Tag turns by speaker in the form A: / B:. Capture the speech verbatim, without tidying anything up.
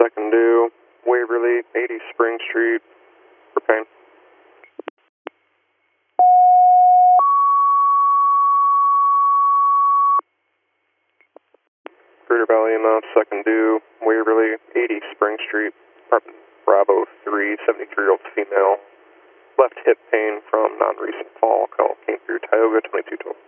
A: second due, Waverly, eighty Spring Street, for pain. Greater Valley E M S, second due, Waverly, eighty Spring Street, apartment Bravo three, seventy-three-year-old female, left hip pain from non-recent fall, call came through Tioga twenty-two twelve.